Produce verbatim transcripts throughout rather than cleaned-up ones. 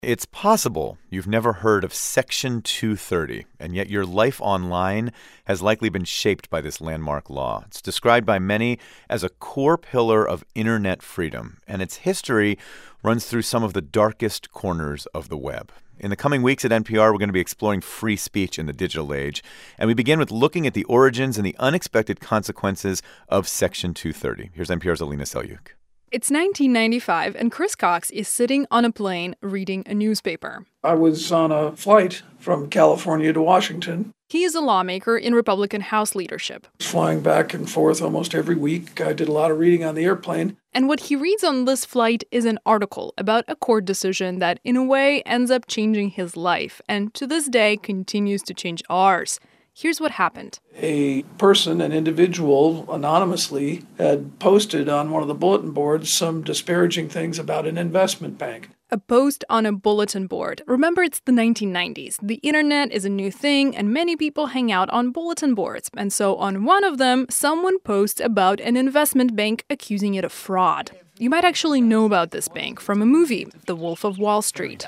It's possible you've never heard of Section two thirty, and yet your life online has likely been shaped by this landmark law. It's described by many as a core pillar of internet freedom, and its history runs through some of the darkest corners of the web. In the coming weeks at N P R, we're going to be exploring free speech in the digital age, and we begin with looking at the origins and the unexpected consequences of Section two thirty. Here's N P R's Alina Selyukh. It's nineteen ninety-five, and Chris Cox is sitting on a plane reading a newspaper. I was on a flight from California to Washington. He is a lawmaker in Republican House leadership. Flying back and forth almost every week. I did a lot of reading on the airplane. And what he reads on this flight is an article about a court decision that, in a way, ends up changing his life, and to this day continues to change ours. Here's what happened. A person, an individual, anonymously had posted on one of the bulletin boards some disparaging things about an investment bank. A post on a bulletin board. Remember, it's the nineteen nineties. The internet is a new thing, and many people hang out on bulletin boards. And so on one of them, someone posts about an investment bank accusing it of fraud. You might actually know about this bank from a movie, The Wolf of Wall Street.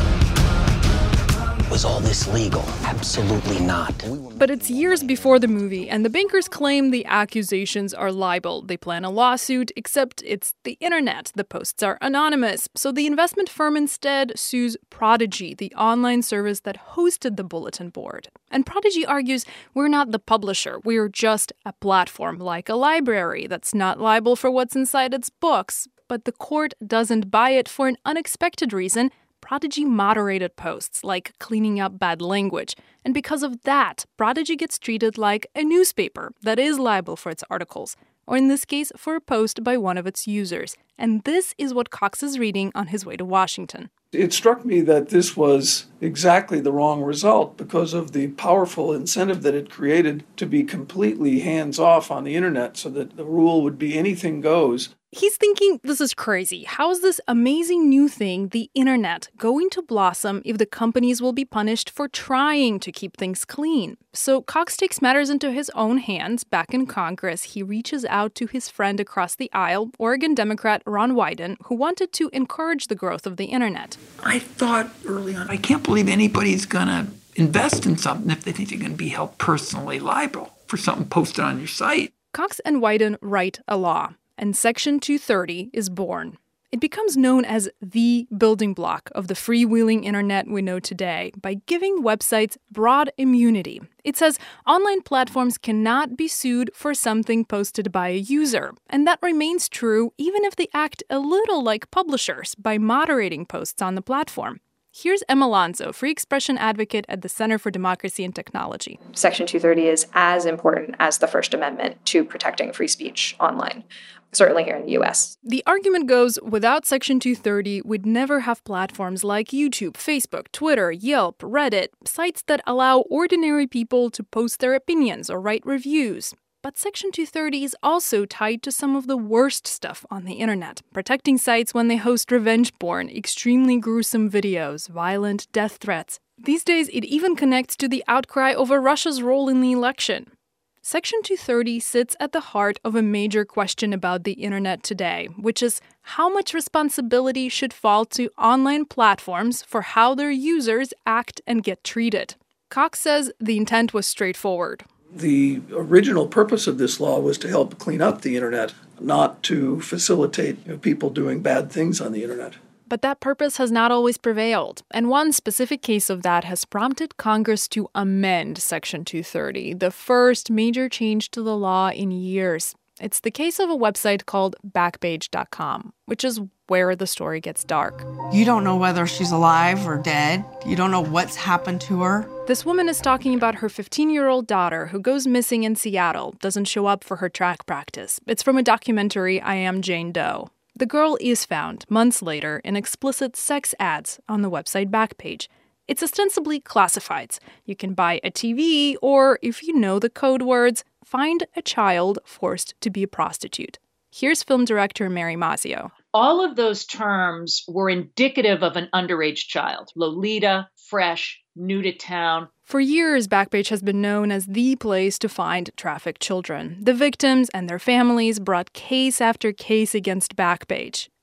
Was all this legal? Absolutely not. But it's years before the movie, and the bankers claim the accusations are libel. They plan a lawsuit, except it's the internet. The posts are anonymous. So the investment firm instead sues Prodigy, the online service that hosted the bulletin board. And Prodigy argues we're not the publisher. We're just a platform, like a library, that's not liable for what's inside its books. But the court doesn't buy it for an unexpected reason. Prodigy moderated posts, like cleaning up bad language. And because of that, Prodigy gets treated like a newspaper that is liable for its articles, or in this case, for a post by one of its users. And this is what Cox is reading on his way to Washington. It struck me that this was exactly the wrong result because of the powerful incentive that it created to be completely hands-off on the internet so that the rule would be anything goes. He's thinking this is crazy. How is this amazing new thing, the internet, going to blossom if the companies will be punished for trying to keep things clean? So Cox takes matters into his own hands. Back in Congress, he reaches out to his friend across the aisle, Oregon Democrat Ron Wyden, who wanted to encourage the growth of the internet. I thought early on, I can't believe anybody's going to invest in something if they think they're going to be held personally liable for something posted on your site. Cox and Wyden write a law, and Section two thirty is born. It becomes known as the building block of the freewheeling internet we know today by giving websites broad immunity. It says online platforms cannot be sued for something posted by a user. And that remains true even if they act a little like publishers by moderating posts on the platform. Here's Emma Lanzo, free expression advocate at the Center for Democracy and Technology. Section two thirty is as important as the First Amendment to protecting free speech online, certainly here in the U S. The argument goes, without Section two thirty, we'd never have platforms like YouTube, Facebook, Twitter, Yelp, Reddit, sites that allow ordinary people to post their opinions or write reviews. But Section two thirty is also tied to some of the worst stuff on the internet, protecting sites when they host revenge porn, extremely gruesome videos, violent death threats. These days, it even connects to the outcry over Russia's role in the election. Section two thirty sits at the heart of a major question about the internet today, which is how much responsibility should fall to online platforms for how their users act and get treated. Cox says the intent was straightforward. The original purpose of this law was to help clean up the internet, not to facilitate you know, people doing bad things on the internet. But that purpose has not always prevailed, and one specific case of that has prompted Congress to amend Section two thirty, the first major change to the law in years. It's the case of a website called Backpage dot com, which is where the story gets dark. You don't know whether she's alive or dead. You don't know what's happened to her. This woman is talking about her fifteen-year-old daughter who goes missing in Seattle, doesn't show up for her track practice. It's from a documentary, I Am Jane Doe. The girl is found, months later, in explicit sex ads on the website Backpage. It's ostensibly classifieds. You can buy a T V, or, if you know the code words, find a child forced to be a prostitute. Here's film director Mary Mazzio. All of those terms were indicative of an underage child. Lolita, fresh, new to town. For years, Backpage has been known as the place to find trafficked children. The victims and their families brought case after case against Backpage.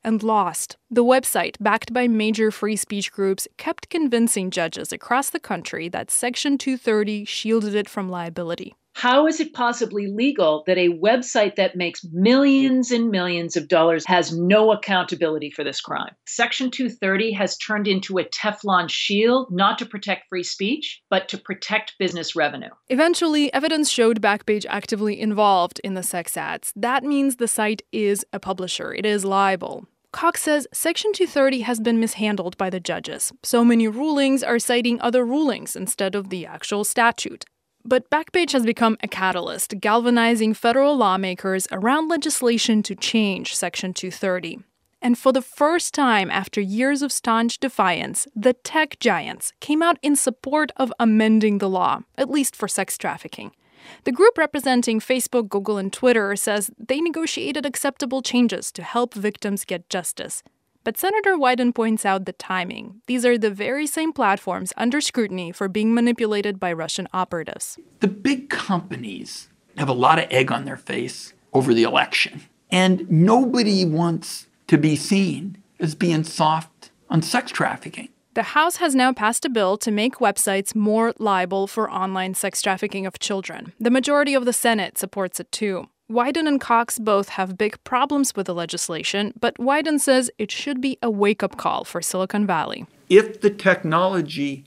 and lost. The website, backed by major free speech groups, kept convincing judges across the country that Section two thirty shielded it from liability. How is it possibly legal that a website that makes millions and millions of dollars has no accountability for this crime? Section two thirty has turned into a Teflon shield, not to protect free speech, but to protect business revenue. Eventually, evidence showed Backpage actively involved in the sex ads. That means the site is a publisher. It is liable. Cox says Section two thirty has been mishandled by the judges. So many rulings are citing other rulings instead of the actual statute. But Backpage has become a catalyst, galvanizing federal lawmakers around legislation to change Section two thirty. And for the first time after years of staunch defiance, the tech giants came out in support of amending the law, at least for sex trafficking. The group representing Facebook, Google, and Twitter says they negotiated acceptable changes to help victims get justice. But Senator Wyden points out the timing. These are the very same platforms under scrutiny for being manipulated by Russian operatives. The big companies have a lot of egg on their face over the election. And nobody wants to be seen as being soft on sex trafficking. The House has now passed a bill to make websites more liable for online sex trafficking of children. The majority of the Senate supports it too. Wyden and Cox both have big problems with the legislation, but Wyden says it should be a wake-up call for Silicon Valley. If the technology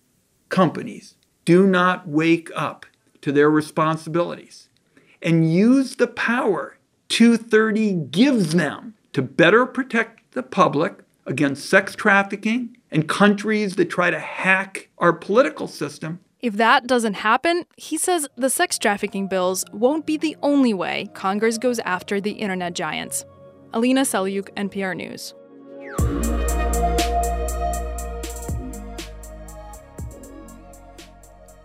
companies do not wake up to their responsibilities and use the power two thirty gives them to better protect the public against sex trafficking and countries that try to hack our political system, if that doesn't happen, he says the sex trafficking bills won't be the only way Congress goes after the internet giants. Alina Selyuk, N P R News.